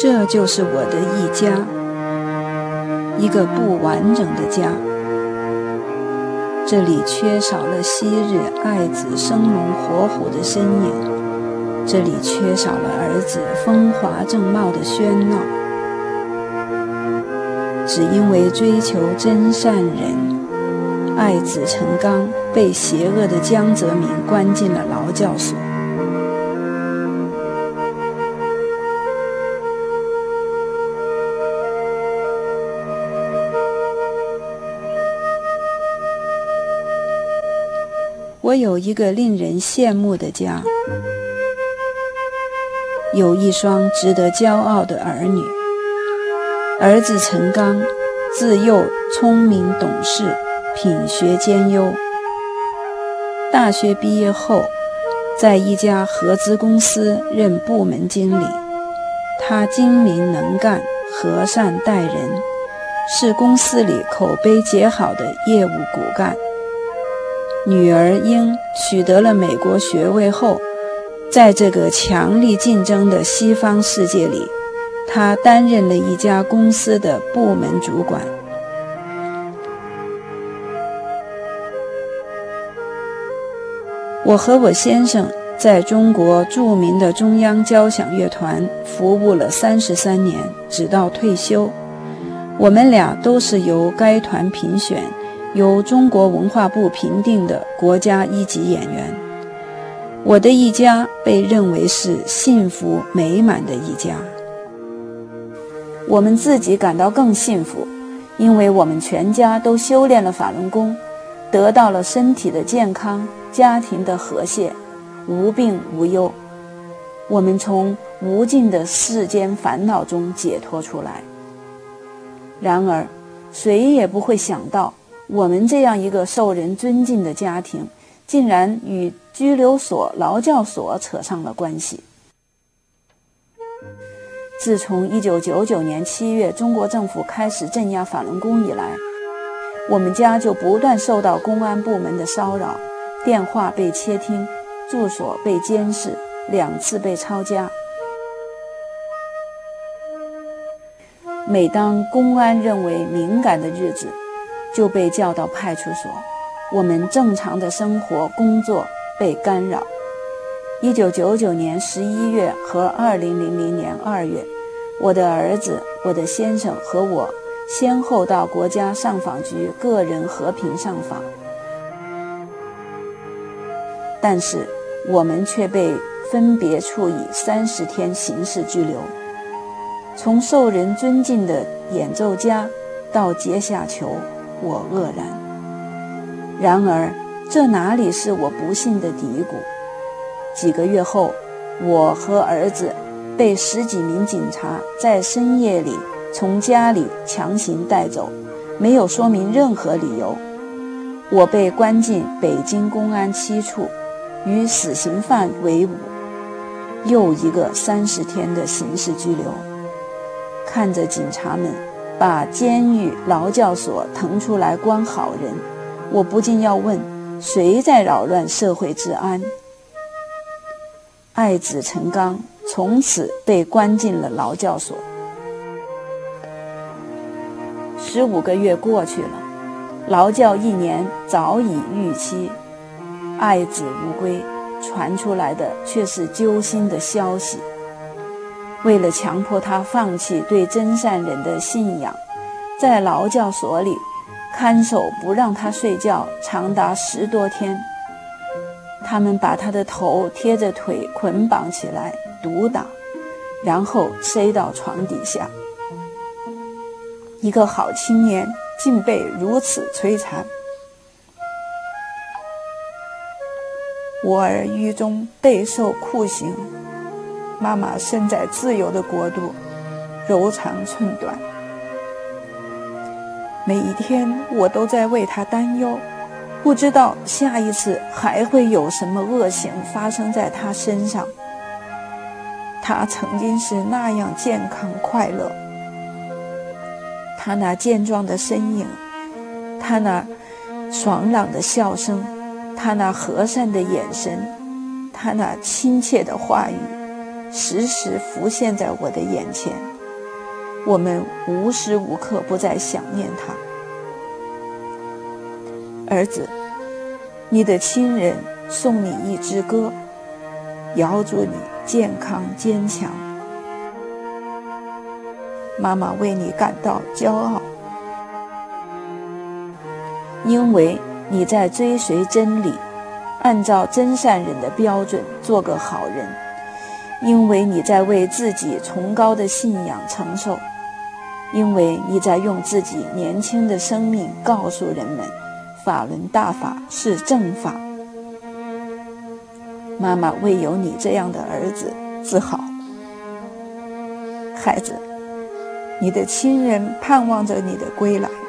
这就是我的一家，一个不完整的家。这里缺少了昔日爱子生龙活虎的身影，这里缺少了儿子风华正茂的喧闹。只因为追求真善人，爱子陈刚被邪恶的江泽民关进了劳教所。我有一个令人羡慕的家，有一双值得骄傲的儿女。儿子陈刚自幼聪明懂事，品学兼优。大学毕业后，在一家合资公司任部门经理。他精明能干，和善待人，是公司里口碑极好的业务骨干。女儿英取得了美国学位后，在这个强力竞争的西方世界里，她担任了一家公司的部门主管。我和我先生在中国著名的中央交响乐团服务了33年，直到退休。我们俩都是由该团评选，由中国文化部评定的国家一级演员。我的一家被认为是幸福美满的一家。我们自己感到更幸福，因为我们全家都修炼了法轮功，得到了身体的健康，家庭的和谐，无病无忧。我们从无尽的世间烦恼中解脱出来。然而，谁也不会想到，我们这样一个受人尊敬的家庭，竟然与拘留所、劳教所扯上了关系。自从1999年7月中国政府开始镇压法轮功以来，我们家就不断受到公安部门的骚扰，电话被窃听，住所被监视，2次被抄家。每当公安认为敏感的日子，就被叫到派出所，我们正常的生活工作被干扰。1999年11月和2000年2月，我的儿子、我的先生和我先后到国家上访局个人和平上访，但是我们却被分别处以30天刑事拘留。从受人尊敬的演奏家到阶下囚，我愕然。然而，这哪里是我不幸的嘀咕？几个月后，我和儿子被10几名警察在深夜里从家里强行带走，没有说明任何理由。我被关进北京公安7处，与死刑犯为伍，又一个30天的刑事拘留。看着警察们把监狱、劳教所腾出来关好人，我不禁要问，谁在扰乱社会治安？爱子陈刚从此被关进了劳教所。15个月过去了，劳教1年早已逾期，爱子无归，传出来的却是揪心的消息。为了强迫他放弃对真善人的信仰，在劳教所里，看守不让他睡觉长达10多天。他们把他的头贴着腿捆绑起来毒打，然后塞到床底下。一个好青年竟被如此摧残。我儿狱中备受酷刑，妈妈身在自由的国度，柔肠寸断。每一天我都在为他担忧，不知道下一次还会有什么恶行发生在他身上。他曾经是那样健康快乐，他那健壮的身影，他那爽朗的笑声，他那和善的眼神，他那亲切的话语， 时时浮现在我的眼前，我们无时无刻不在想念他。儿子，你的亲人送你一支歌，遥祝你健康坚强。妈妈为你感到骄傲，因为你在追随真理，按照真善人的标准做个好人，因为你在为自己崇高的信仰承受，因为你在用自己年轻的生命告诉人们，法轮大法是正法。妈妈为有你这样的儿子自豪。孩子，你的亲人盼望着你的归来。